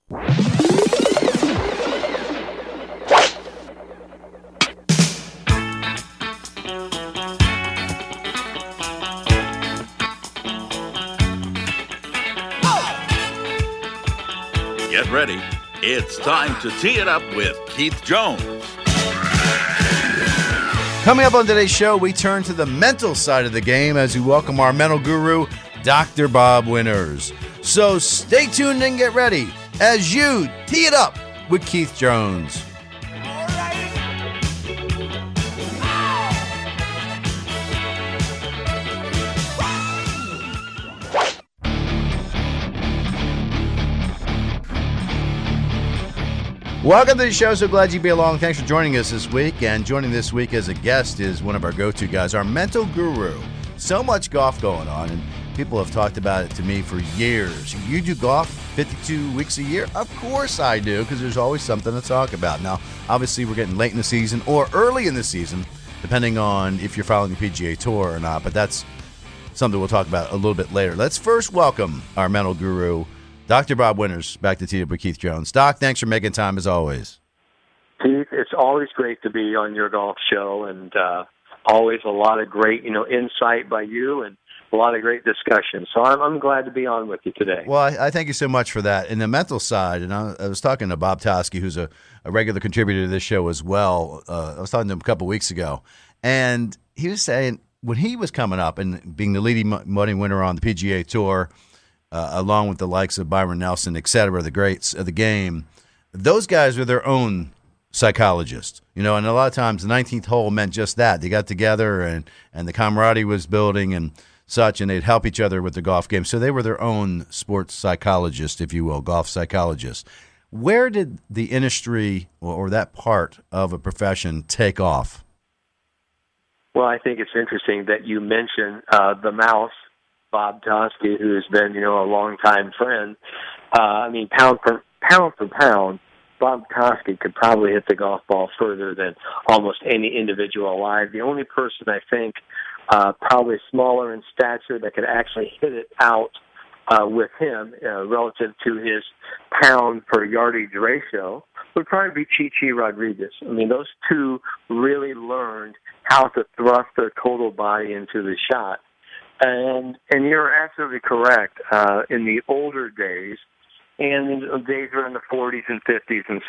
Get ready. It's time to tee it up with Keith Jones. Coming up on today's show, we turn to the mental side of the game as we welcome our mental guru, Dr. Bob Winters. So stay tuned and get ready as you tee it up with Keith Jones. Welcome to the show. So glad you be along. Thanks for joining us this week. And joining this week as a guest is one of our go-to guys, our mental guru. So much golf going on, and people have talked about it to me for years. You do golf 52 weeks a year? Of course I do, because there's always something to talk about. Now, obviously, we're getting late in the season or early in the season, depending on if you're following the PGA Tour or not. But that's something we'll talk about a little bit later. Let's first welcome our mental guru, Dr. Bob Winters, back to Tee Up with Keith Jones. Doc, thanks for making time as always. Keith, it's always great to be on your golf show, and always a lot of great, insight by you and a lot of great discussion. So I'm glad to be on with you today. Well, I thank you so much for that. And the mental side, and I was talking to Bob Toski, who's a regular contributor to this show as well. I was talking to him a couple weeks ago, and he was saying when he was coming up and being the leading money winner on the PGA Tour, along with the likes of Byron Nelson, et cetera, the greats of the game, those guys were their own psychologists, and a lot of times the 19th hole meant just that. They got together and the camaraderie was building and such, and they'd help each other with the golf game. So they were their own sports psychologists, if you will, golf psychologists. Where did the industry or that part of a profession take off? Well, I think it's interesting that you mentioned the mouse, Bob Toski, who has been, a longtime friend. Pound for pound, Bob Toski could probably hit the golf ball further than almost any individual alive. The only person I think probably smaller in stature that could actually hit it out with him relative to his pound per yardage ratio would probably be Chi Rodriguez. Those two really learned how to thrust their total body into the shot. And you're absolutely correct. In the older days, and in the days around the 40s and 50s and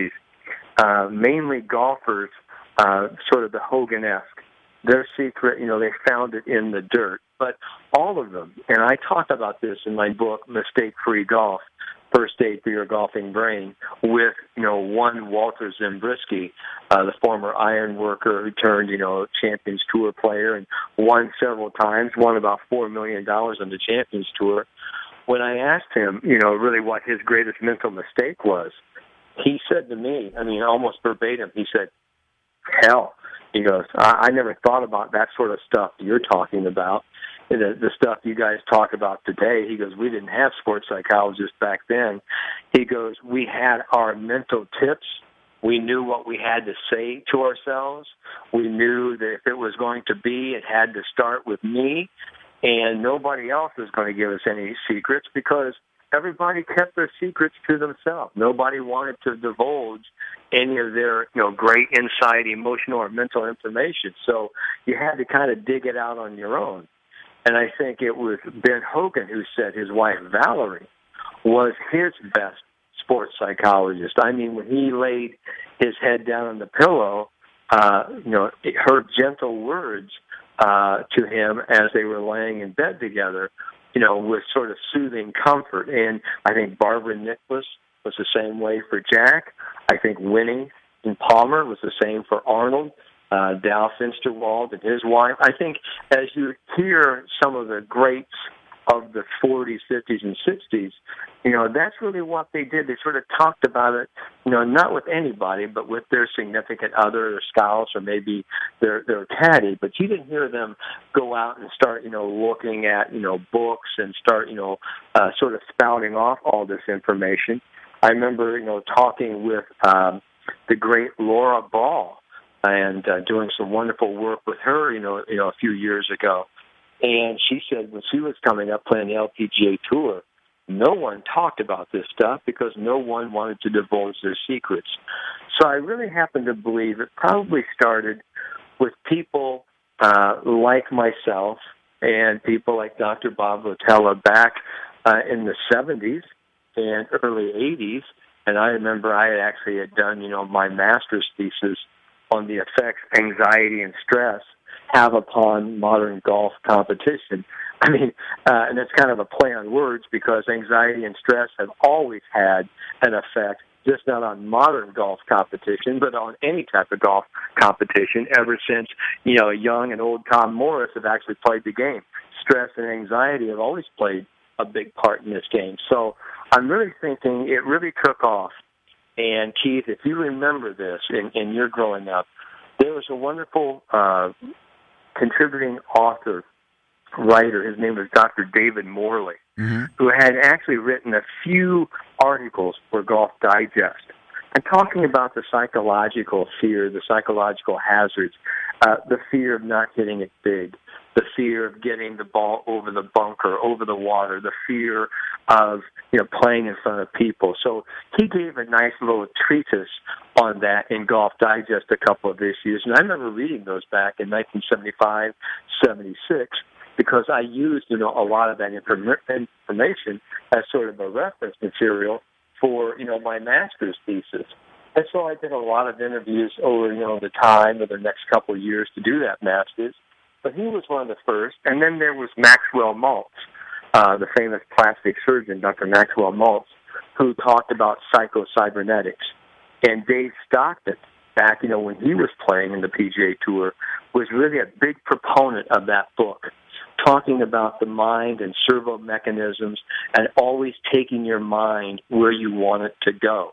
60s, mainly golfers, sort of the Hogan-esque. Their secret, they found it in the dirt. But all of them, and I talk about this in my book, Mistake-Free Golf, First Aid for Your Golfing Brain, with, one Walter Zimbriski, the former iron worker who turned, Champions Tour player and won several times, won about $4 million on the Champions Tour. When I asked him, really what his greatest mental mistake was, he said to me, almost verbatim, he said, hell, he goes, I never thought about that sort of stuff you're talking about. The stuff you guys talk about today. He goes, we didn't have sports psychologists back then. He goes, we had our mental tips. We knew what we had to say to ourselves. We knew that if it was going to be, it had to start with me, and nobody else was going to give us any secrets because everybody kept their secrets to themselves. Nobody wanted to divulge any of their, great insight, emotional or mental information. So you had to kind of dig it out on your own. And I think it was Ben Hogan who said his wife, Valerie, was his best sports psychologist. When he laid his head down on the pillow, her gentle words to him as they were laying in bed together, with sort of soothing comfort. And I think Barbara Nicklaus was the same way for Jack. I think Winnie and Palmer was the same for Arnold. Dal Finsterwald and his wife. I think as you hear some of the greats of the 40s, 50s, and 60s, that's really what they did. They sort of talked about it, not with anybody, but with their significant other, their spouse, or maybe their caddy. But you didn't hear them go out and start, looking at, books and start, sort of spouting off all this information. I remember, talking with the great Laura Ball, and doing some wonderful work with her, a few years ago. And she said when she was coming up playing the LPGA Tour, no one talked about this stuff because no one wanted to divulge their secrets. So I really happen to believe it probably started with people like myself and people like Dr. Bob Rotella back in the 70s and early 80s. And I remember I had done, my master's thesis on the effects anxiety and stress have upon modern golf competition. I mean, and it's kind of a play on words because anxiety and stress have always had an effect, just not on modern golf competition, but on any type of golf competition ever since, young and old Tom Morris have actually played the game. Stress and anxiety have always played a big part in this game. So I'm really thinking it really took off. And Keith, if you remember this in your growing up, there was a wonderful contributing author, writer, his name was Dr. David Morley, who had actually written a few articles for Golf Digest and talking about the psychological fear, the psychological hazards, the fear of not hitting it big, the fear of getting the ball over the bunker, over the water, the fear of playing in front of people. So he gave a nice little treatise on that in Golf Digest, a couple of issues, and I remember reading those back in 1975, 76, because I used a lot of that information as sort of a reference material for my master's thesis. And so I did a lot of interviews over the time of the next couple of years to do that master's. But he was one of the first. And then there was Maxwell Maltz, the famous plastic surgeon, Dr. Maxwell Maltz, who talked about psycho-cybernetics. And Dave Stockton, back when he was playing in the PGA Tour, was really a big proponent of that book, talking about the mind and servo mechanisms and always taking your mind where you want it to go.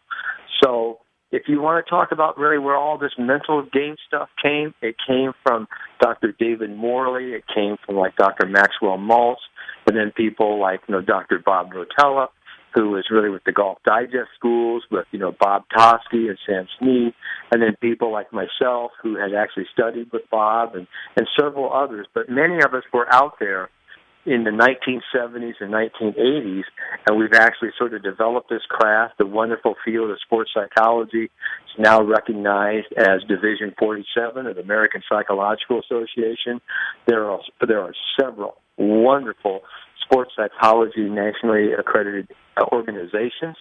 So if you want to talk about really where all this mental game stuff came, it came from Dr. David Morley, it came from like Dr. Maxwell Maltz, and then people like Dr. Bob Rotella, who was really with the Golf Digest schools, with Bob Toski and Sam Snead, and then people like myself who had actually studied with Bob and several others. But many of us were out there in the 1970s and 1980s, and we've actually sort of developed this craft. The wonderful field of sports psychology is now recognized as Division 47 of the American Psychological Association. There are several wonderful sports psychology nationally accredited organizations,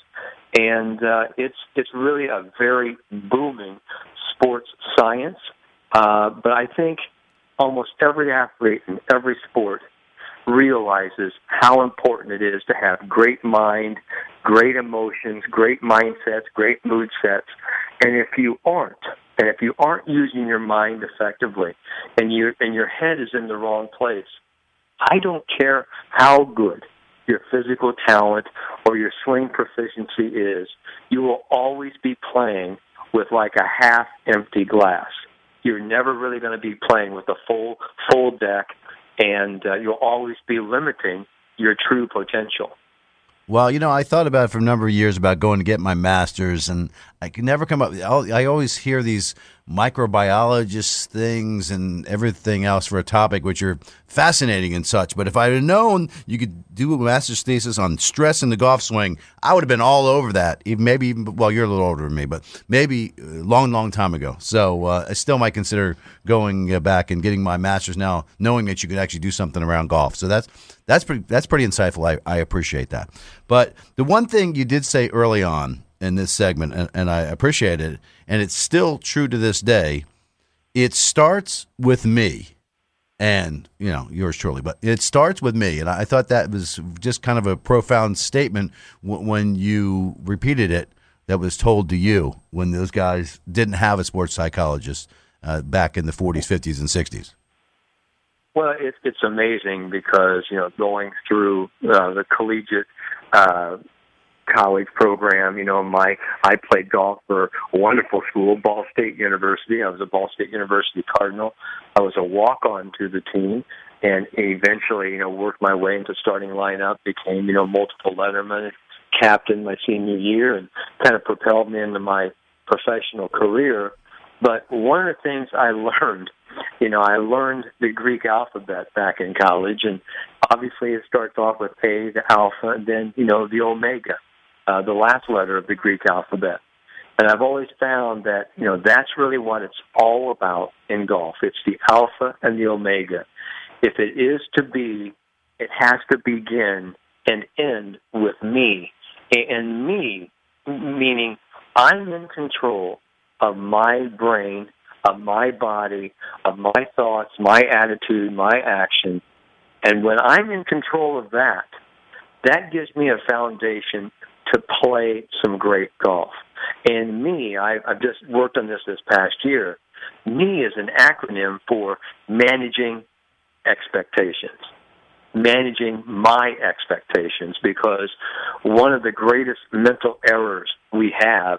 and it's really a very booming sports science. But I think almost every athlete in every sport realizes how important it is to have great mind, great emotions, great mindsets, great mood sets. And if you aren't using your mind effectively, and your head is in the wrong place, I don't care how good your physical talent or your swing proficiency is, you will always be playing with like a half-empty glass. You're never really going to be playing with a full deck, and you'll always be limiting your true potential. Well, I thought about it for a number of years about going to get my master's, and I could never come up. I always hear these microbiologist things and everything else for a topic which are fascinating and such. But if I had known you could do a master's thesis on stress in the golf swing, I would have been all over that. Maybe even, well, you're a little older than me, but maybe a long time ago. So I still might consider going back and getting my master's now, knowing that you could actually do something around golf. So that's pretty insightful. I appreciate that. But the one thing you did say early on in this segment, and I appreciate it, and it's still true to this day, it starts with me. And, yours truly, but it starts with me. And I thought that was just kind of a profound statement when you repeated it that was told to you when those guys didn't have a sports psychologist back in the 40s, 50s, and 60s. Well, it's amazing because, going through the collegiate college program, I played golf for a wonderful school, Ball State University. I was a Ball State University Cardinal. I was a walk-on to the team, and eventually, worked my way into starting lineup, became, multiple letterman, captain my senior year, and kind of propelled me into my professional career. But one of the things I learned I learned the Greek alphabet back in college, and obviously it starts off with A, the alpha, and then, the omega, the last letter of the Greek alphabet. And I've always found that, that's really what it's all about in golf. It's the alpha and the omega. If it is to be, it has to begin and end with me. And me, meaning I'm in control of my brain, of my body, of my thoughts, my attitude, my action. And when I'm in control of that, that gives me a foundation to play some great golf. And me, I've just worked on this past year. Me is an acronym for managing expectations, managing my expectations, because one of the greatest mental errors we have,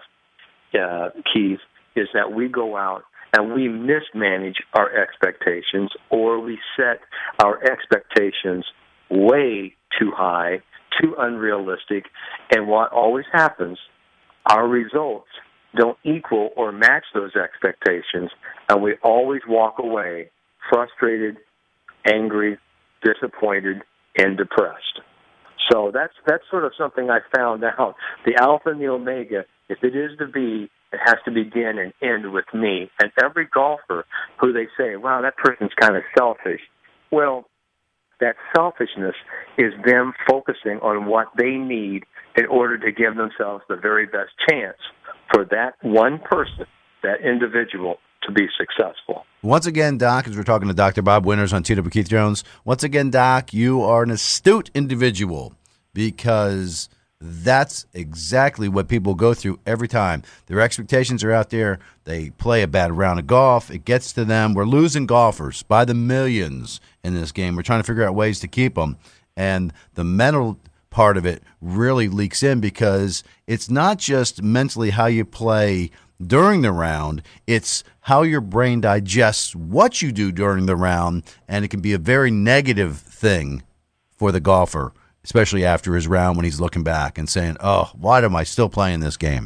Keith, is that we go out and we mismanage our expectations, or we set our expectations way too high, too unrealistic, and what always happens, our results don't equal or match those expectations, and we always walk away frustrated, angry, disappointed, and depressed. So that's sort of something I found out. The alpha and the omega, if it is to be, it has to begin and end with me. And every golfer who they say, wow, that person's kind of selfish, well, that selfishness is them focusing on what they need in order to give themselves the very best chance for that one person, that individual, to be successful. Once again, Doc, as we're talking to Dr. Bob Winters on Teed Up with Keith Jones, once again, Doc, you are an astute individual, because that's exactly what people go through every time. Their expectations are out there. They play a bad round of golf. It gets to them. We're losing golfers by the millions in this game. We're trying to figure out ways to keep them. And the mental part of it really leaks in, because it's not just mentally how you play during the round, it's how your brain digests what you do during the round, and it can be a very negative thing for the golfer, especially after his round when he's looking back and saying, oh, why am I still playing this game?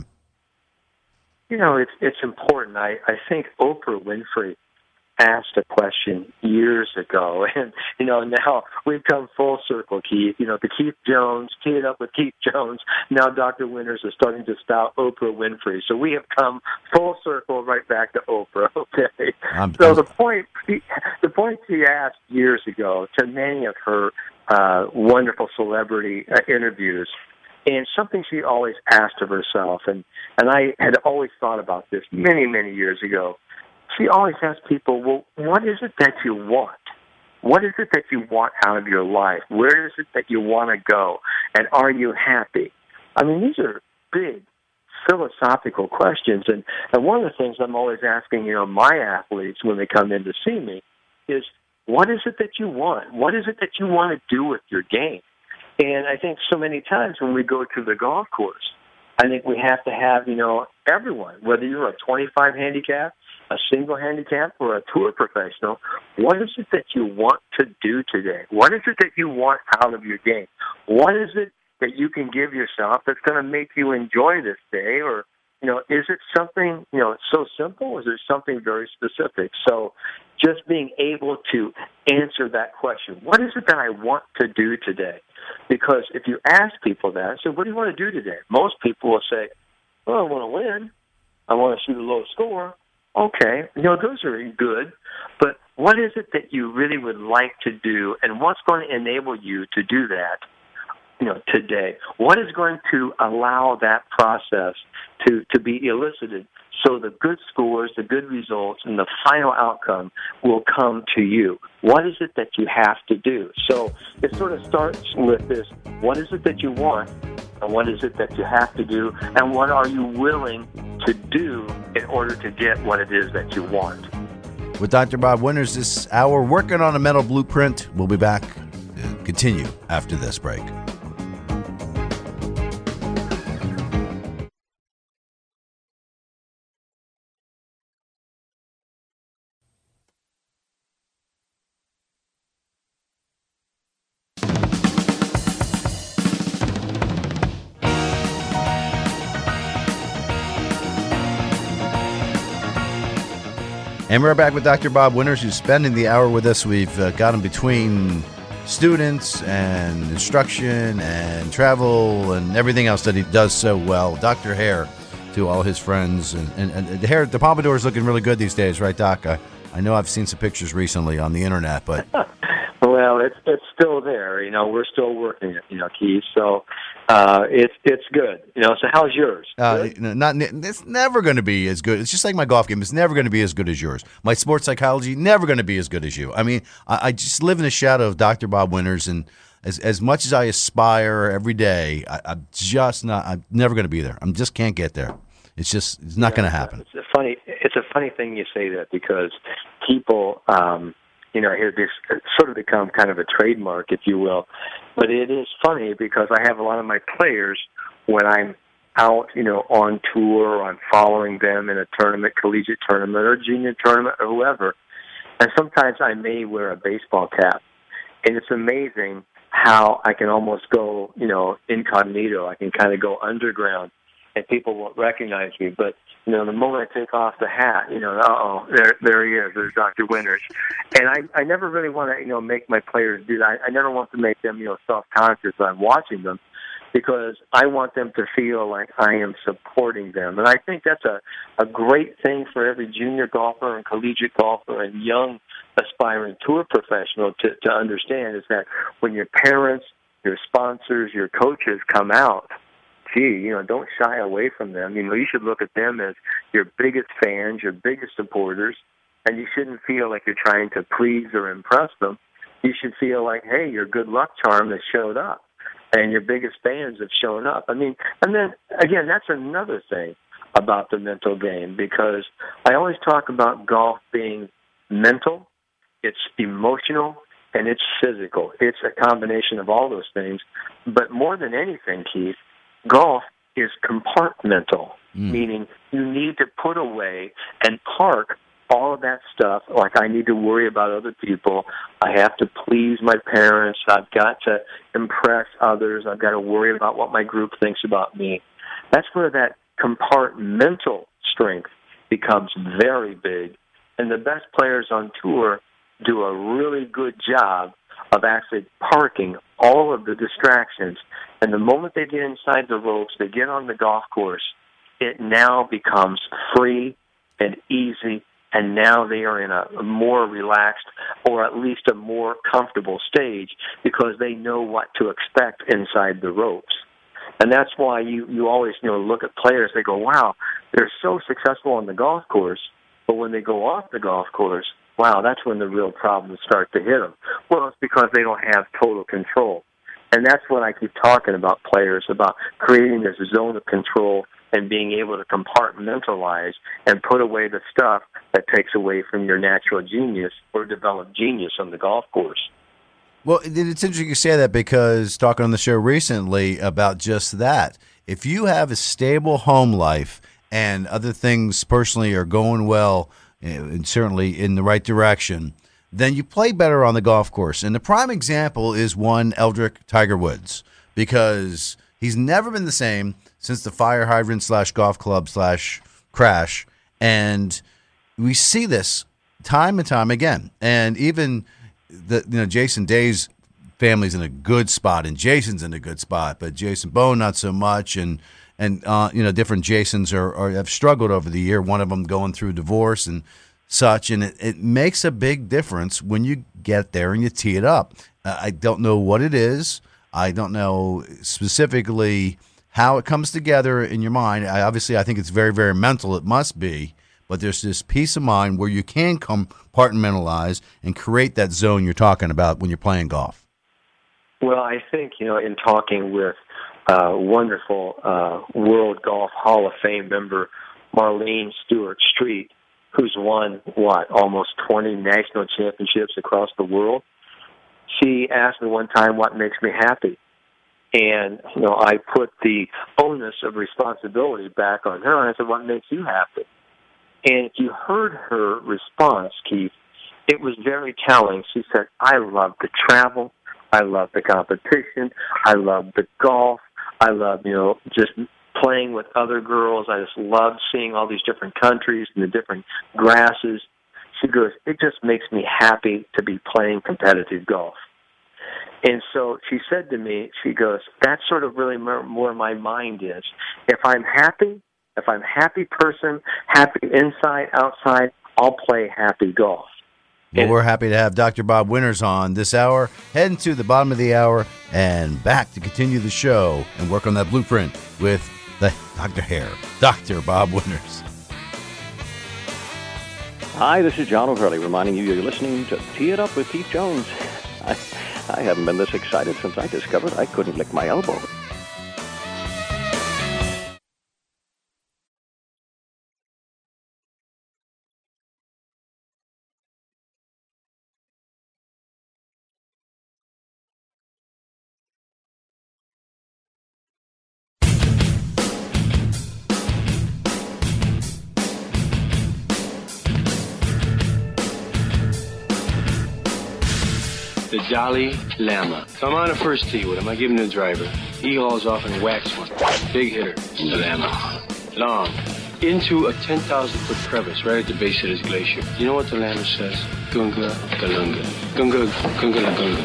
It's important. I think Oprah Winfrey asked a question years ago, and, now we've come full circle, Keith. The Keith Jones, Tee It Up with Keith Jones, now Dr. Winters is starting to spout Oprah Winfrey. So we have come full circle right back to Oprah, okay? The point she asked years ago to many of her wonderful celebrity interviews, and something she always asked of herself, and I had always thought about this many, many years ago. She always asks people, well, what is it that you want? What is it that you want out of your life? Where is it that you want to go? And are you happy? I mean, these are big philosophical questions. And one of the things I'm always asking, my athletes when they come in to see me is, what is it that you want? What is it that you want to do with your game? And I think so many times when we go to the golf course, I think we have to have, everyone, whether you're a 25 handicap, a single handicap, or a tour professional, what is it that you want to do today? What is it that you want out of your game? What is it that you can give yourself that's going to make you enjoy this day? Or, is it something, so simple, or is it something very specific? So just being able to answer that question, what is it that I want to do today? Because if you ask people that, so what do you want to do today? Most people will say, well, I want to win. I want to shoot a low score. Okay, those are good, but what is it that you really would like to do, and what's going to enable you to do that, today? What is going to allow that process to be elicited so the good scores, the good results, and the final outcome will come to you? What is it that you have to do? So it sort of starts with this, what is it that you want, and what is it that you have to do, and what are you willing to do in order to get what it is that you want? With Dr. Bob Winters this hour, working on a mental blueprint. We'll be back to continue after this break. And we're back with Dr. Bob Winters, who's spending the hour with us. We've got him between students and instruction and travel and everything else that he does so well. Dr. Hare to all his friends. And the hair, the pompadour is looking really good these days, right, Doc? I know I've seen some pictures recently on the internet, but... Well, it's still there. We're still working it, Keith. So it's good. So how's yours? It's never going to be as good. It's just like my golf game. It's never going to be as good as yours. My sports psychology, never going to be as good as you. I mean, I just live in the shadow of Dr. Bob Winters, and as much as I aspire every day, I'm never going to be there. I just can't get there. It's not going to happen. It's a funny thing you say that, because people, here this sort of become kind of a trademark, if you will. But it is funny because I have a lot of my players, when I'm out, on tour, or I'm following them in a tournament, collegiate tournament or junior tournament or whoever, and sometimes I may wear a baseball cap. And it's amazing how I can almost go, incognito. I can kind of go underground, and people won't recognize me. But, the moment I take off the hat, there he is. There's Dr. Winters. And I never really want to, make my players do that. I never want to make them, self-conscious when I'm watching them, because I want them to feel like I am supporting them. And I think that's a great thing for every junior golfer and collegiate golfer and young aspiring tour professional to understand, is that when your parents, your sponsors, your coaches come out, don't shy away from them. You should look at them as your biggest fans, your biggest supporters, and you shouldn't feel like you're trying to please or impress them. You should feel like, hey, your good luck charm has showed up, and your biggest fans have shown up. And then, again, that's another thing about the mental game, because I always talk about golf being mental, it's emotional, and it's physical. It's a combination of all those things. But more than anything, Keith, golf is compartmental, meaning you need to put away and park all of that stuff, like I need to worry about other people, I have to please my parents, I've got to impress others, I've got to worry about what my group thinks about me. That's where that compartmental strength becomes very big, and the best players on tour do a really good job of actually parking all of the distractions. And the moment they get inside the ropes, they get on the golf course, it now becomes free and easy, and now they are in a more relaxed, or at least a more comfortable stage, because they know what to expect inside the ropes. And that's why you always look at players, they go, wow, they're so successful on the golf course, but when they go off the golf course, wow, that's when the real problems start to hit them. Well, it's because they don't have total control. And that's what I keep talking about players, about creating this zone of control and being able to compartmentalize and put away the stuff that takes away from your natural genius or developed genius on the golf course. Well, it's interesting you say that, because talking on the show recently about just that, if you have a stable home life and other things personally are going well, and certainly in the right direction, then you play better on the golf course. And the prime example is one Eldrick Tiger Woods, because he's never been the same since the fire hydrant / golf club / crash. And we see this time and time again. And even Jason Day's family's in a good spot, and Jason's in a good spot, but Jason Bone not so much. And different Jasons have struggled over the year. One of them going through divorce and such, and it makes a big difference when you get there and you tee it up. I don't know what it is. I don't know specifically how it comes together in your mind. I think it's very, very mental. It must be, but there's this peace of mind where you can compartmentalize and create that zone you're talking about when you're playing golf. Well, I think in talking with wonderful World Golf Hall of Fame member Marlene Stewart-Street, who's won, almost 20 national championships across the world. She asked me one time what makes me happy. And, I put the onus of responsibility back on her, and I said, what makes you happy? And if you heard her response, Keith, it was very telling. She said, I love to travel. I love the competition. I love the golf. I love, just playing with other girls. I just love seeing all these different countries and the different grasses. She goes, it just makes me happy to be playing competitive golf. And so she said to me, she goes, that's sort of really where my mind is. If I'm happy, if I'm a happy person, happy inside, outside, I'll play happy golf. Well, we're happy to have Dr. Bob Winters on this hour, heading to the bottom of the hour and back to continue the show and work on that blueprint with the Dr. Hair, Dr. Bob Winters. Hi, this is John O'Hurley reminding you you're listening to Tee It Up with Keith Jones. I haven't been this excited since I discovered I couldn't lick my elbow. The Dalai Lama. So I'm on the first tee with him. I give him the driver. He hauls off and whacks one. Big hitter, the Lama. Long. Into a 10,000-foot crevice right at the base of this glacier. You know what the Lama says? Gunga Galunga. Gunga Gunga Gunga.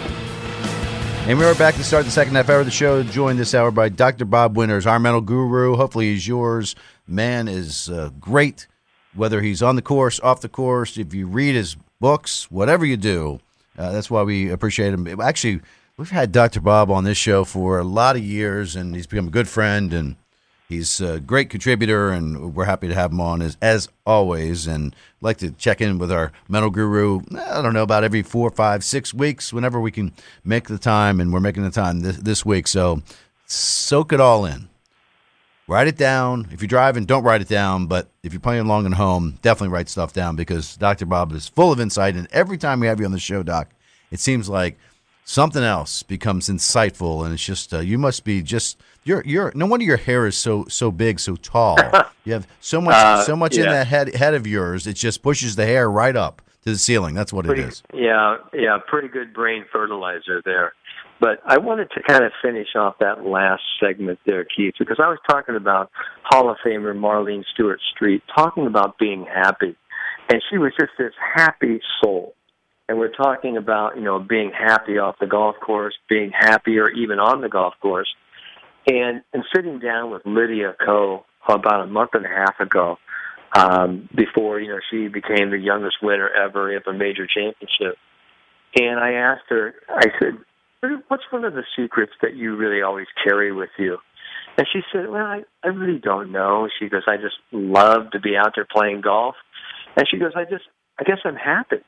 And we're back to start the second half hour of the show, joined this hour by Dr. Bob Winters, our mental guru. Hopefully he's yours. Man is great, whether he's on the course, off the course, if you read his books, whatever you do. That's why we appreciate him. Actually, we've had Dr. Bob on this show for a lot of years, and he's become a good friend, and he's a great contributor, and we're happy to have him on as always. And I'd like to check in with our mental guru, I don't know, about every 4, 5, 6 weeks, whenever we can make the time, and we're making the time this week. So soak it all in. Write it down. If you're driving, don't write it down. But if you're playing along at home, definitely write stuff down because Dr. Bob is full of insight. And every time we have you on the show, Doc, it seems like something else becomes insightful. And it's just you must be just you're no wonder your hair is so big, so tall. You have so much in that head of yours. It just pushes the hair right up to the ceiling. That's what it is. Yeah, pretty good brain fertilizer there. But I wanted to kind of finish off that last segment there, Keith, because I was talking about Hall of Famer Marlene Stewart-Street, talking about being happy. And she was just this happy soul. And we're talking about, being happy off the golf course, being happier even on the golf course. And sitting down with Lydia Ko about a month and a half ago, before, she became the youngest winner ever of a major championship. And I asked her, I said, what's one of the secrets that you really always carry with you? And she said, well, I really don't know. She goes, I just love to be out there playing golf. And she goes, I guess I'm happy.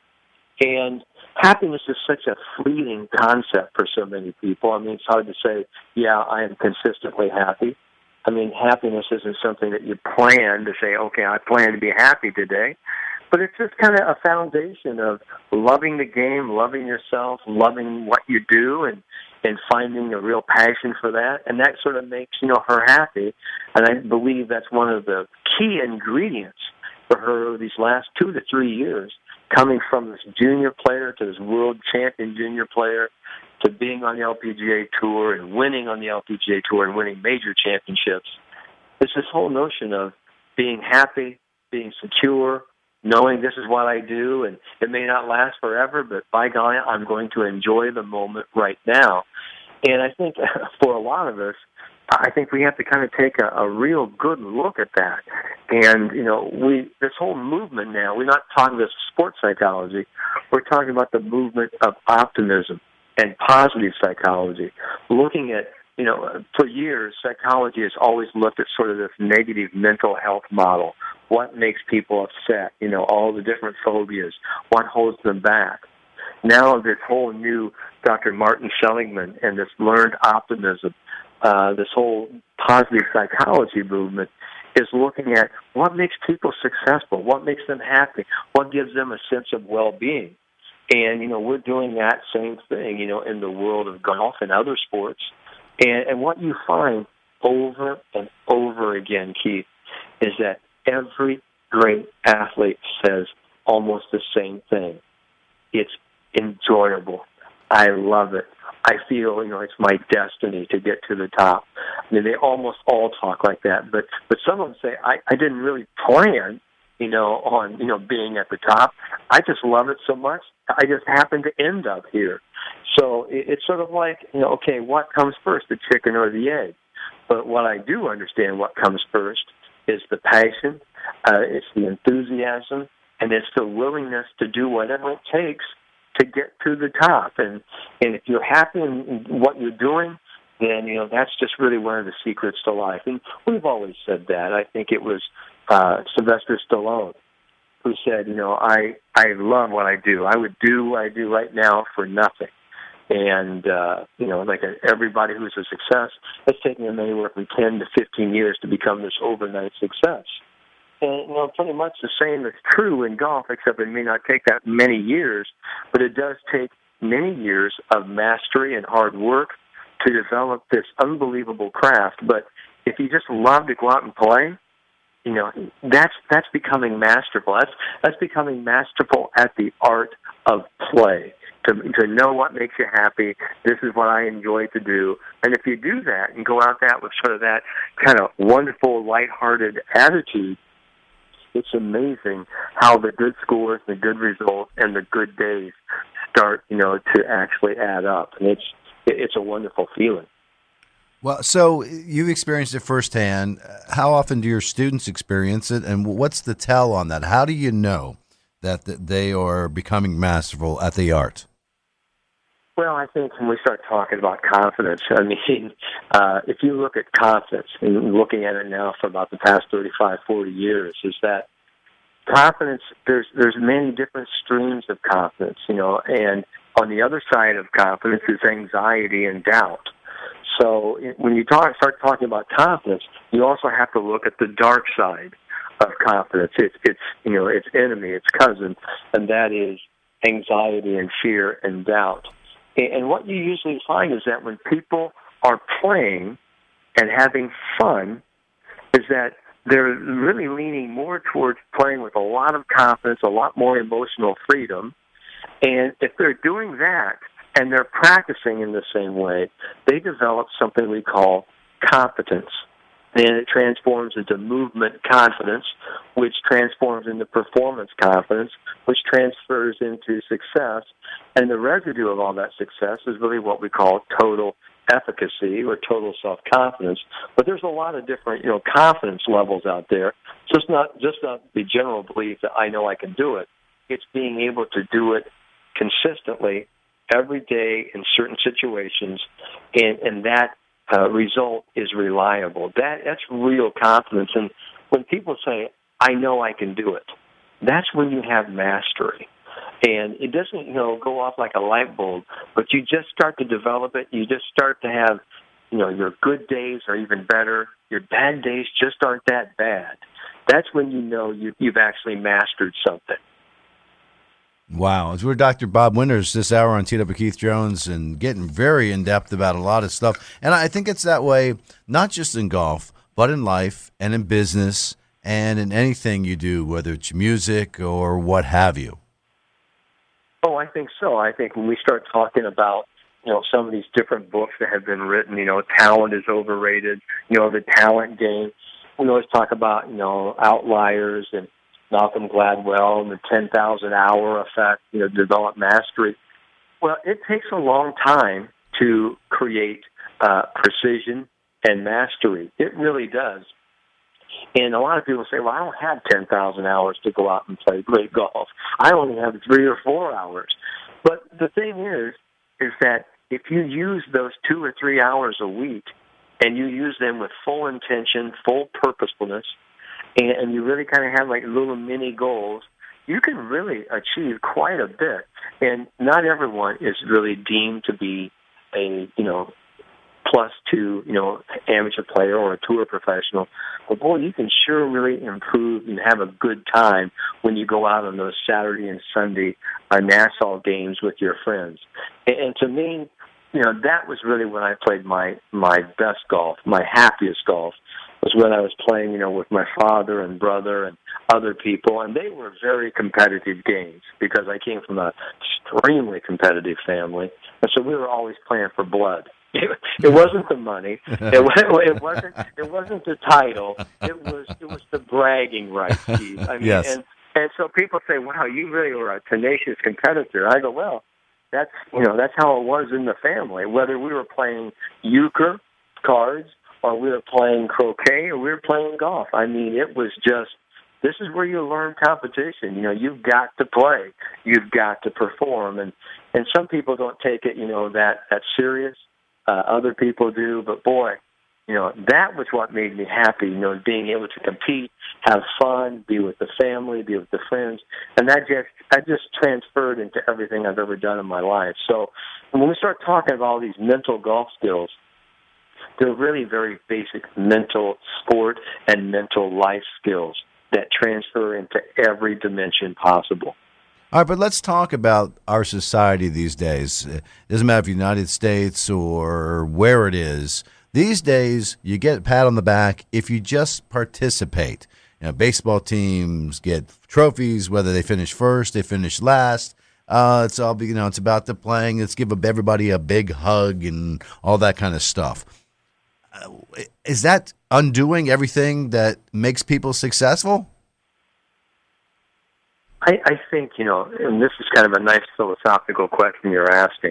And happiness is such a fleeting concept for so many people. I mean, it's hard to say, yeah, I am consistently happy. I mean, happiness isn't something that you plan to say, okay, I plan to be happy today. But it's just kind of a foundation of loving the game, loving yourself, loving what you do, and finding a real passion for that. And that sort of makes, her happy. And I believe that's one of the key ingredients for her these last 2 to 3 years, coming from this junior player to this world champion junior player to being on the LPGA Tour and winning on the LPGA Tour and winning major championships. It's this whole notion of being happy, being secure, knowing this is what I do, and it may not last forever, but by golly, I'm going to enjoy the moment right now. And I think for a lot of us, I think we have to kind of take a real good look at that. And, this whole movement now, we're not talking about sports psychology, we're talking about the movement of optimism and positive psychology, looking at, for years, psychology has always looked at sort of this negative mental health model. What makes people upset? All the different phobias. What holds them back? Now this whole new Dr. Martin Seligman and this learned optimism, this whole positive psychology movement is looking at what makes people successful, what makes them happy, what gives them a sense of well-being. And, we're doing that same thing, in the world of golf and other sports. And what you find over and over again, Keith, is that every great athlete says almost the same thing. It's enjoyable. I love it. I feel, it's my destiny to get to the top. I mean, they almost all talk like that. But some of them say, I didn't really plan on, being at the top. I just love it so much. I just happen to end up here. So it's sort of like, okay, what comes first, the chicken or the egg? But what I do understand what comes first is the passion, it's the enthusiasm, and it's the willingness to do whatever it takes to get to the top. And if you're happy in what you're doing, then, that's just really one of the secrets to life. And we've always said that. I think it was Sylvester Stallone who said, I love what I do. I would do what I do right now for nothing. And, like everybody who's a success, it's taken them anywhere from 10 to 15 years to become this overnight success. And, pretty much the same is true in golf, except it may not take that many years, but it does take many years of mastery and hard work to develop this unbelievable craft. But if you just love to go out and play, that's becoming masterful. That's becoming masterful at the art of play. To know what makes you happy, this is what I enjoy to do. And if you do that and go out that with sort of that kind of wonderful, lighthearted attitude, it's amazing how the good scores, the good results, and the good days start, to actually add up. And it's a wonderful feeling. Well, so you've experienced it firsthand. How often do your students experience it, and what's the tell on that? How do you know that they are becoming masterful at the art? Well, I think when we start talking about confidence, if you look at confidence, and looking at it now for about the past 35, 40 years, is that confidence, there's many different streams of confidence, and on the other side of confidence is anxiety and doubt. So when you start talking about confidence, you also have to look at the dark side of confidence. It's enemy, its cousin, and that is anxiety and fear and doubt. And what you usually find is that when people are playing and having fun, is that they're really leaning more towards playing with a lot of confidence, a lot more emotional freedom. And if they're doing that and they're practicing in the same way, they develop something we call competence. And it transforms into movement confidence, which transforms into performance confidence, which transfers into success. And the residue of all that success is really what we call total efficacy or total self-confidence. But there's a lot of different, confidence levels out there. So it's not just the general belief that I know I can do it. It's being able to do it consistently every day in certain situations, and that result is reliable. That's real confidence. And when people say, I know I can do it, that's when you have mastery. And it doesn't, go off like a light bulb, but you just start to develop it. You just start to have, your good days are even better. Your bad days just aren't that bad. That's when you know you've actually mastered something. Wow. As we're Dr. Bob Winters this hour on Teed Up with Keith Jones and getting very in-depth about a lot of stuff. And I think it's that way, not just in golf, but in life and in business and in anything you do, whether it's music or what have you. Oh, I think so. I think when we start talking about, some of these different books that have been written, talent is overrated, the talent game. We always talk about, outliers and Malcolm Gladwell and the 10,000 hour effect, develop mastery. Well, it takes a long time to create precision and mastery. It really does. And a lot of people say, well, I don't have 10,000 hours to go out and play great golf. I only have 3 or 4 hours. But the thing is that if you use those 2 or 3 hours a week and you use them with full intention, full purposefulness, and you really kind of have like little mini goals, you can really achieve quite a bit. And not everyone is really deemed to be a, +2, amateur player or a tour professional. But boy, you can sure really improve and have a good time when you go out on those Saturday and Sunday Nassau games with your friends. And to me, that was really when I played my best golf, my happiest golf, was when I was playing, with my father and brother and other people. And they were very competitive games because I came from an extremely competitive family. And so we were always playing for blood. It wasn't the money. It wasn't the title. It was the blood. bragging rights, Steve. I mean, Yes. And so people say, "Wow, you really were a tenacious competitor." I go, "Well, that's how it was in the family. Whether we were playing euchre, cards, or we were playing croquet, or we were playing golf. I mean, it was just." This is where you learn competition. You've got to play. You've got to perform. And some people don't take it, that serious. Other people do. But, boy, that was what made me happy, being able to compete, have fun, be with the family, be with the friends. And that just transferred into everything I've ever done in my life. So when we start talking about all these mental golf skills, they're really very basic mental sport and mental life skills that transfer into every dimension possible. All right, but let's talk about our society these days. It doesn't matter if you're United States or where it is. These days, you get a pat on the back if you just participate. Baseball teams get trophies, whether they finish first, they finish last. It's all, it's about the playing. Let's give everybody a big hug and all that kind of stuff. Is that undoing everything that makes people successful? I think, and this is kind of a nice philosophical question you're asking.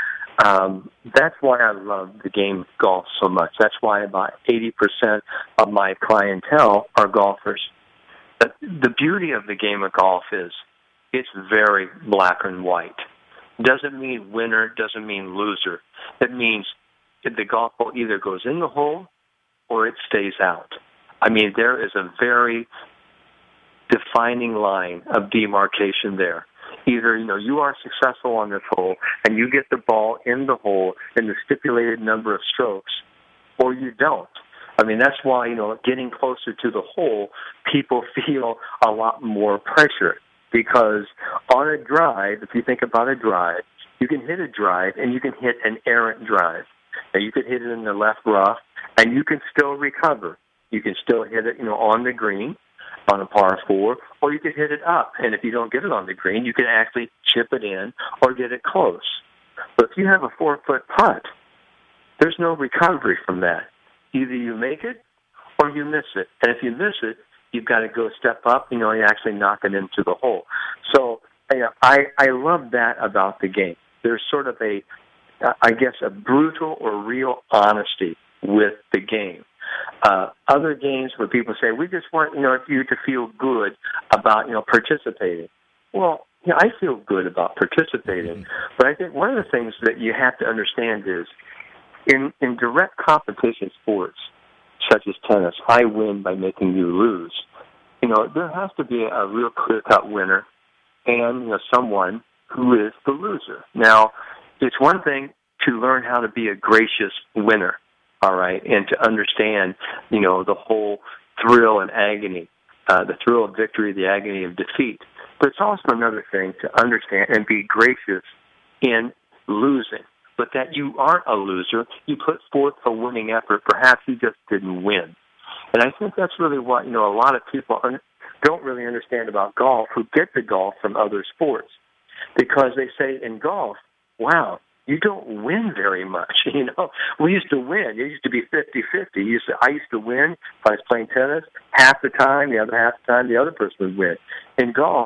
That's why I love the game of golf so much. That's why about 80% of my clientele are golfers. But the beauty of the game of golf is it's very black and white. Doesn't mean winner, doesn't mean loser. It means the golf ball either goes in the hole or it stays out. I mean, there is a very defining line of demarcation there. Either, you are successful on this hole and you get the ball in the hole in the stipulated number of strokes, or you don't. I mean, that's why, getting closer to the hole, people feel a lot more pressure. Because on a drive, if you think about a drive, you can hit a drive and you can hit an errant drive. Now, you could hit it in the left rough, and you can still recover. You can still hit it, on the green, on a par 4, or you could hit it up. And if you don't get it on the green, you can actually chip it in or get it close. But if you have a 4-foot putt, there's no recovery from that. Either you make it or you miss it. And if you miss it, you've got to go step up, and actually knock it into the hole. So I love that about the game. There's sort of a brutal or real honesty with the game. Other games where people say, we just want, you to feel good about, participating. Well, I feel good about participating. But I think one of the things that you have to understand is in direct competition sports, such as tennis, I win by making you lose. There has to be a real clear-cut winner and, someone who is the loser. Now, it's one thing to learn how to be a gracious winner, all right, and to understand, the whole thrill and agony, the thrill of victory, the agony of defeat. But it's also another thing to understand and be gracious in losing. But that you aren't a loser, you put forth a winning effort. Perhaps you just didn't win. And I think that's really what, a lot of people don't really understand about golf who get the golf from other sports. Because they say in golf, wow, you don't win very much. We used to win. It used to be 50-50. I used to win if I was playing tennis half the time, the other half the time the other person would win. In golf,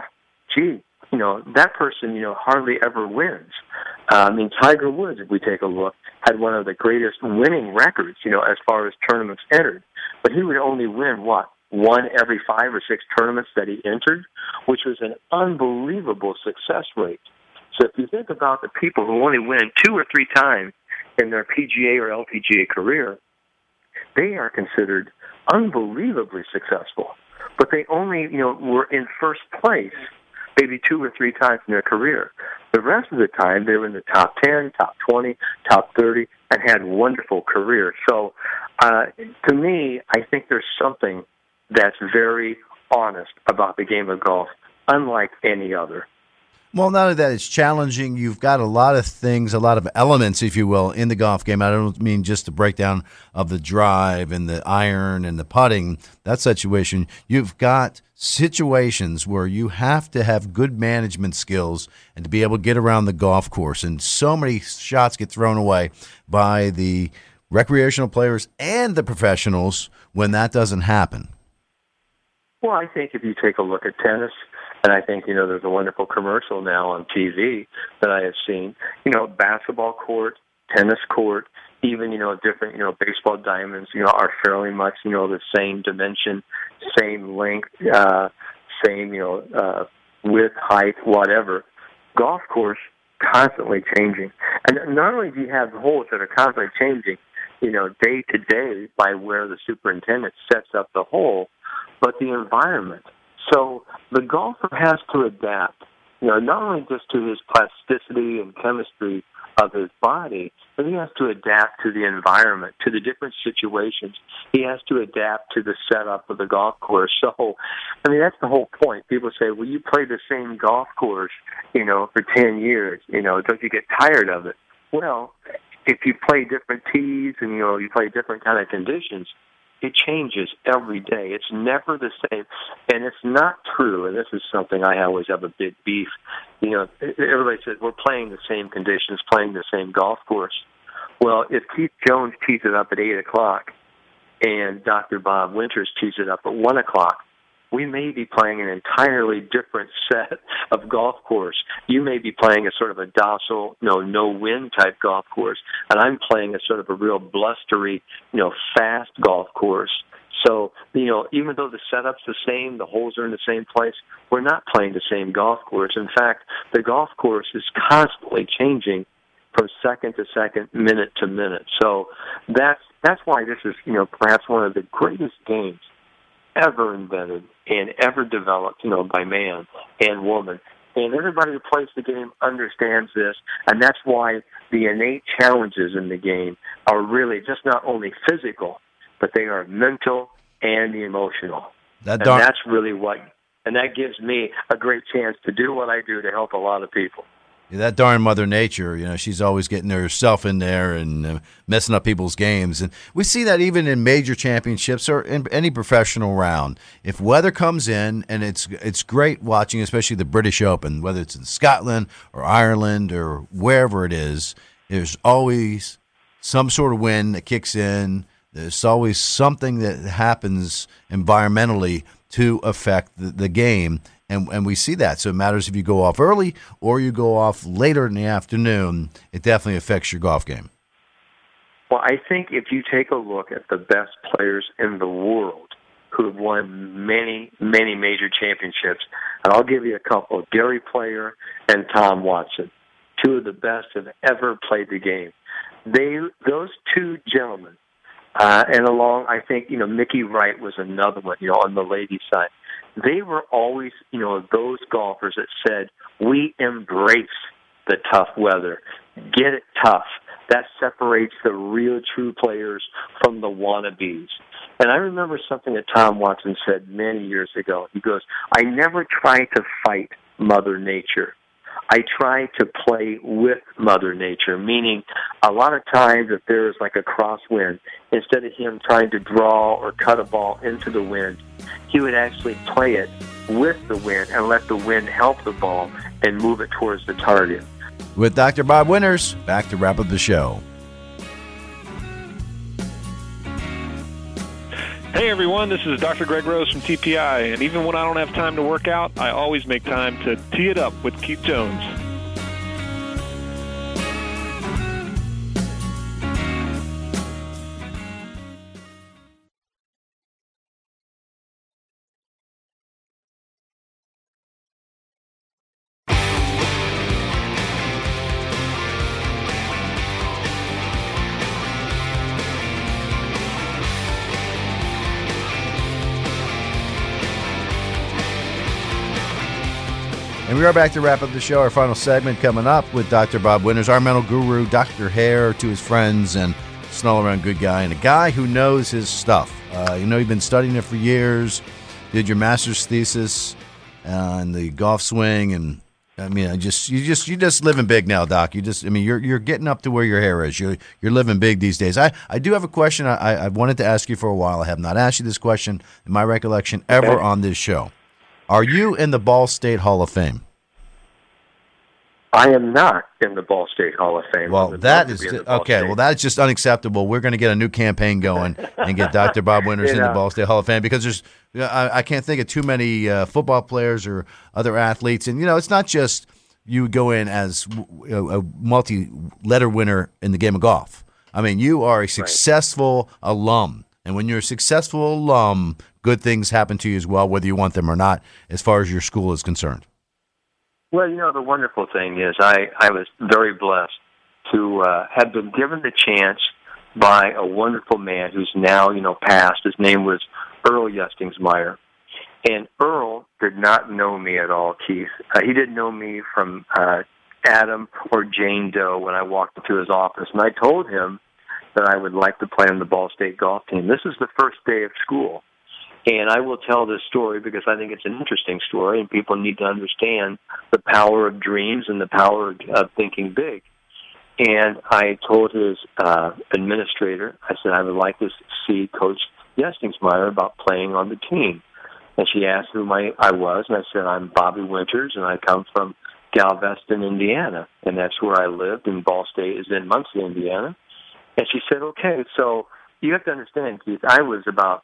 that person, hardly ever wins. Tiger Woods, if we take a look, had one of the greatest winning records, as far as tournaments entered. But he would only win, one every 5 or 6 tournaments that he entered, which was an unbelievable success rate. So if you think about the people who only win 2 or 3 times in their PGA or LPGA career, they are considered unbelievably successful. But they only, were in first place maybe 2 or 3 times in their career. The rest of the time, they were in the top 10, top 20, top 30, and had wonderful careers. So to me, I think there's something that's very honest about the game of golf, unlike any other. Well, not only that, it's challenging. You've got a lot of things, a lot of elements, if you will, in the golf game. I don't mean just the breakdown of the drive and the iron and the putting, that situation. You've got situations where you have to have good management skills and to be able to get around the golf course. And so many shots get thrown away by the recreational players and the professionals when that doesn't happen. Well, I think if you take a look at tennis, and I think, there's a wonderful commercial now on TV that I have seen, basketball court, tennis court, even, different, baseball diamonds, are fairly much, the same dimension, same length, same, width, height, whatever. Golf course, constantly changing. And not only do you have the holes that are constantly changing, day to day by where the superintendent sets up the hole, but the environment. So the golfer has to adapt, not only just to his plasticity and chemistry of his body, but he has to adapt to the environment, to the different situations. He has to adapt to the setup of the golf course. So, that's the whole point. People say, well, you play the same golf course, for 10 years, don't you get tired of it? Well, if you play different tees and, you play different kind of conditions, it changes every day. It's never the same. And it's not true, and this is something I always have a big beef. Everybody says we're playing the same conditions, playing the same golf course. Well, if Keith Jones tees it up at 8 o'clock and Dr. Bob Winters tees it up at 1 o'clock, we may be playing an entirely different set of golf course. You may be playing a sort of a docile, no-wind type golf course, and I'm playing a sort of a real blustery, fast golf course. So, even though the setup's the same, the holes are in the same place, we're not playing the same golf course. In fact, the golf course is constantly changing from second to second, minute to minute. So that's why this is, perhaps one of the greatest games ever invented and ever developed, by man and woman. And everybody who plays the game understands this, and that's why the innate challenges in the game are really just not only physical, but they are mental and emotional. That's really and that gives me a great chance to do what I do to help a lot of people. Yeah, that darn Mother Nature, she's always getting herself in there and messing up people's games. And we see that even in major championships or in any professional round. If weather comes in, and it's great watching, especially the British Open, whether it's in Scotland or Ireland or wherever it is, there's always some sort of wind that kicks in. There's always something that happens environmentally to affect the game. And we see that. So it matters if you go off early or you go off later in the afternoon. It definitely affects your golf game. Well, I think if you take a look at the best players in the world who have won many, many major championships, and I'll give you a couple, Gary Player and Tom Watson, two of the best have ever played the game. Those two gentlemen, and along, I think, Mickey Wright was another one, on the ladies' side. They were always, those golfers that said, we embrace the tough weather. Get it tough. That separates the real true players from the wannabes. And I remember something that Tom Watson said many years ago. He goes, I never try to fight Mother Nature. I try to play with Mother Nature, meaning a lot of times if there's like a crosswind, instead of him trying to draw or cut a ball into the wind, he would actually play it with the wind and let the wind help the ball and move it towards the target. With Dr. Bob Winters, back to wrap up the show. Hey everyone, this is Dr. Greg Rose from TPI, and even when I don't have time to work out, I always make time to tee it up with Keith Jones. And we are back to wrap up the show. Our final segment coming up with Dr. Bob Winters, our mental guru, Dr. Hare to his friends, and just an all-around good guy, and a guy who knows his stuff. You've been studying it for years, did your master's thesis on the golf swing, and you're just living big now, Doc. You're getting up to where your hair is. You're living big these days. I do have a question I wanted to ask you for a while. I have not asked you this question in my recollection ever on this show. Are you in the Ball State Hall of Fame? I am not in the Ball State Hall of Fame. Well, that is okay. Well, that is just unacceptable. We're going to get a new campaign going and get Dr. Bob Winters in the Ball State Hall of Fame, because there's I can't think of too many football players or other athletes, and it's not just you go in as a multi-letter winner in the game of golf. I mean, you are a successful alum, and when you're a successful alum, good things happen to you as well, whether you want them or not, as far as your school is concerned. Well, the wonderful thing is I was very blessed to have been given the chance by a wonderful man who's now, passed. His name was Earl Justingsmeyer. And Earl did not know me at all, Keith. He didn't know me from Adam or Jane Doe when I walked into his office. And I told him that I would like to play on the Ball State golf team. This is the first day of school. And I will tell this story because I think it's an interesting story, and people need to understand the power of dreams and the power of thinking big. And I told his administrator, I said, I would like to see Coach Justingsmeyer about playing on the team. And she asked who I was, and I said, I'm Bobby Winters, and I come from Galveston, Indiana. And that's where I lived, and Ball State is in Muncie, Indiana. And she said, okay, so you have to understand, Keith, I was about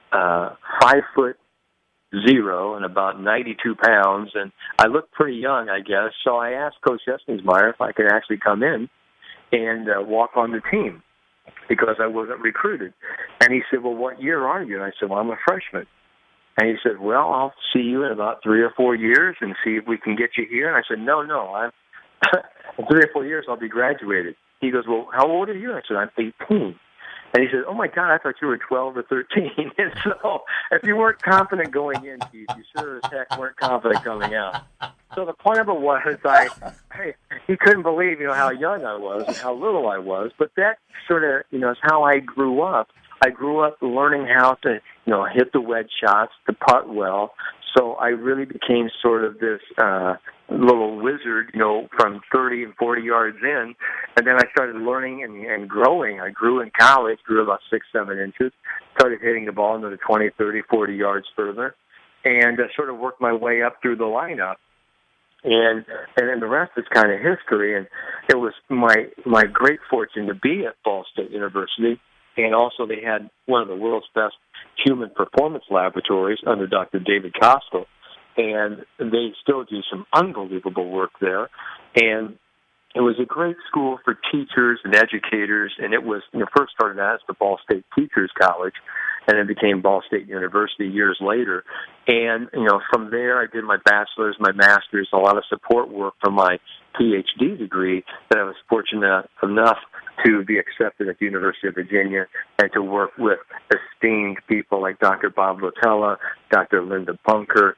5'0" and about 92 pounds, and I looked pretty young, I guess. So I asked Coach Justingsmeyer if I could actually come in and walk on the team because I wasn't recruited. And he said, well, what year are you? And I said, well, I'm a freshman. And he said, well, I'll see you in about 3 or 4 years and see if we can get you here. And I said, no, I'm in 3 or 4 years I'll be graduated. He goes, well, how old are you? I said, I'm 18. And he said, oh, my God, I thought you were 12 or 13. And so if you weren't confident going in, Keith, you sure as heck weren't confident coming out. So the point of it was he couldn't believe, how young I was and how little I was. But that sort of, is how I grew up. I grew up learning how to, hit the wedge shots, to putt well. So I really became sort of this little wizard, from 30 and 40 yards in. And then I started learning and growing. I grew in college, grew about 6-7 inches, started hitting the ball another 20, 30, 40 yards further, and sort of worked my way up through the lineup. And then the rest is kind of history. And it was my great fortune to be at Ball State University. And also they had one of the world's best human performance laboratories under Dr. David Kostel. And they still do some unbelievable work there. And it was a great school for teachers and educators. And it was, first started as the Ball State Teachers College, and it became Ball State University years later. And, from there I did my bachelor's, my master's, a lot of support work for my PhD degree that I was fortunate enough to be accepted at the University of Virginia and to work with esteemed people like Dr. Bob Lotella, Dr. Linda Bunker,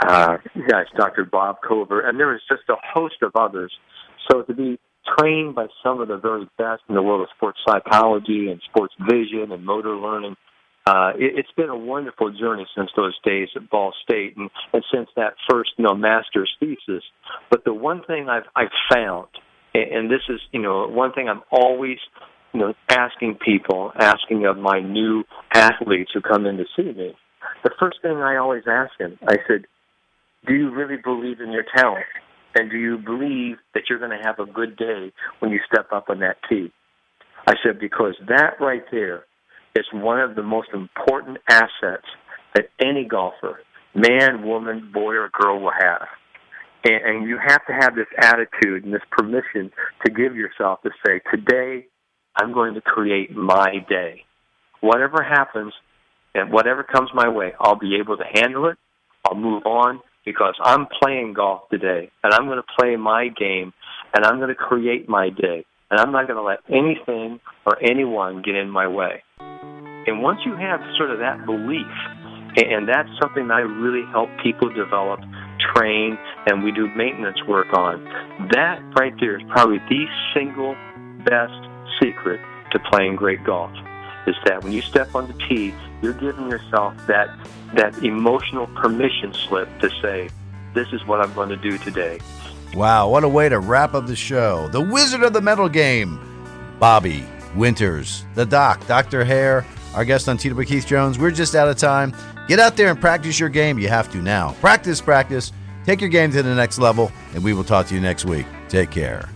Dr. Bob Cover, and there was just a host of others. So to be trained by some of the very best in the world of sports psychology and sports vision and motor learning, it's been a wonderful journey since those days at Ball State and since that first, master's thesis. But the one thing I've found, and this is, one thing I'm always, asking of my new athletes who come in to see me, the first thing I always ask them, I said, do you really believe in your talent? And do you believe that you're going to have a good day when you step up on that tee? I said, because that right there is one of the most important assets that any golfer, man, woman, boy, or girl will have. And you have to have this attitude and this permission to give yourself to say, today I'm going to create my day. Whatever happens and whatever comes my way, I'll be able to handle it. I'll move on because I'm playing golf today, and I'm going to play my game, and I'm going to create my day. And I'm not going to let anything or anyone get in my way. And once you have sort of that belief, and that's something that I really help people develop, train, and we do maintenance work on, that right there is probably the single best secret to playing great golf, is that when you step on the tee, you're giving yourself that emotional permission slip to say, this is what I'm going to do today. Wow, what a way to wrap up the show. The Wizard of the Mental Game, Bobby Winters, the doc, Dr. Hare, our guest on Tee Up with Keith Jones. We're just out of time. Get out there and practice your game. You have to now. Practice. Take your game to the next level, and we will talk to you next week. Take care.